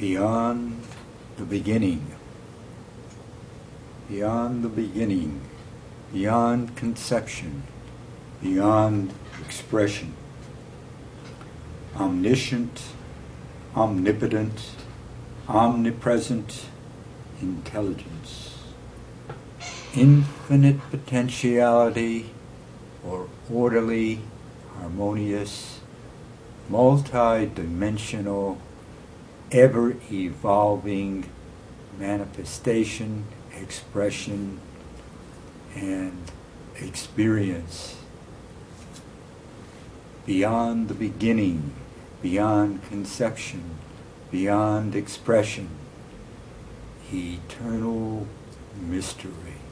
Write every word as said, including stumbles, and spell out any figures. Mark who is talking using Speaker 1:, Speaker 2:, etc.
Speaker 1: beyond the beginning, beyond the beginning, beyond conception, beyond expression, omniscient, omnipotent, omnipresent intelligence, infinite potentiality for orderly, harmonious, multi-dimensional, ever-evolving manifestation, expression, and experience. Beyond the beginning, beyond conception, beyond expression, eternal mystery.